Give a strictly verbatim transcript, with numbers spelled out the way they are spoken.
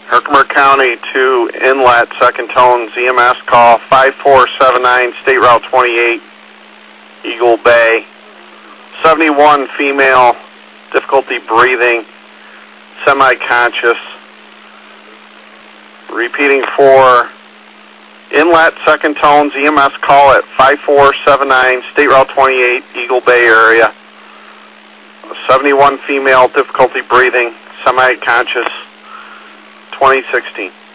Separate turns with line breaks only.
Herkimer County to Inlet, second tone, Z M S call five four seven nine, State Route twenty-eight, Eagle Bay. seventy-one female, difficulty breathing, semi-conscious. Repeating for Inlet, second tone, Z M S call at five four seven nine, State Route twenty-eight, Eagle Bay area. seventy-one female, difficulty breathing, semi-conscious, twenty sixteen.